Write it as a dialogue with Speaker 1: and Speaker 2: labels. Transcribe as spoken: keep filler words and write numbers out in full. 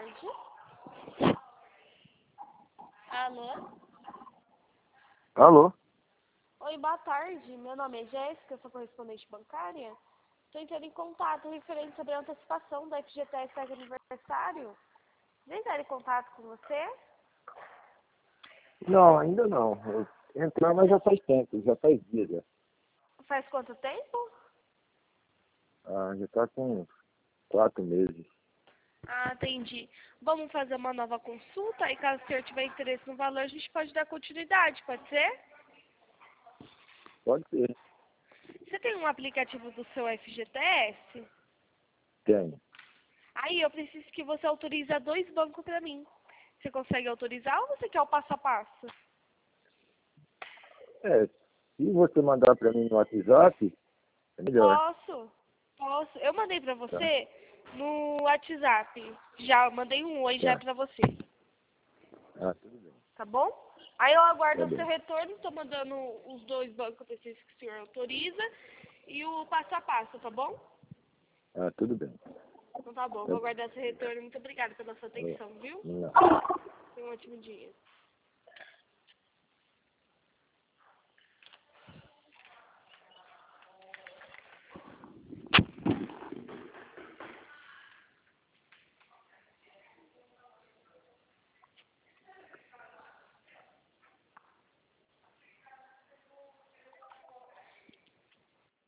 Speaker 1: tarde. Alô?
Speaker 2: Alô?
Speaker 1: Oi, boa tarde. Meu nome é Jéssica, sou correspondente bancária. Estou entrando em contato referente sobre a antecipação da F G T S de aniversário. Já entraram em contato com você?
Speaker 2: Não, ainda não. Eu entrar, mas já faz tempo, já faz dias. Já,
Speaker 1: Faz quanto tempo?
Speaker 2: ah, já tá com quatro meses.
Speaker 1: Ah, entendi. Vamos fazer uma nova consulta e caso o senhor tiver interesse no valor, a gente pode dar continuidade, pode ser?
Speaker 2: Pode ser.
Speaker 1: Você tem um aplicativo do seu F G T S?
Speaker 2: Tenho.
Speaker 1: Aí eu preciso que você autorize dois bancos para mim. Você consegue autorizar ou você quer o passo a passo?
Speaker 2: É, se você mandar para mim no WhatsApp, é melhor.
Speaker 1: Posso, posso. Eu mandei para
Speaker 2: Tá,
Speaker 1: você no WhatsApp. Já mandei um oi já
Speaker 2: tá.
Speaker 1: para você,
Speaker 2: Ah, tudo bem.
Speaker 1: tá bom? Aí eu aguardo
Speaker 2: Tá
Speaker 1: o seu
Speaker 2: bem.
Speaker 1: retorno, estou mandando os dois bancos que eu preciso que o senhor autoriza e o passo a passo, tá bom?
Speaker 2: Ah, tudo bem.
Speaker 1: Então tá bom,
Speaker 2: Tá
Speaker 1: vou
Speaker 2: bem.
Speaker 1: aguardar seu retorno. Muito obrigada pela sua
Speaker 2: É,
Speaker 1: atenção, viu?
Speaker 2: não.
Speaker 1: Tenha um ótimo dia.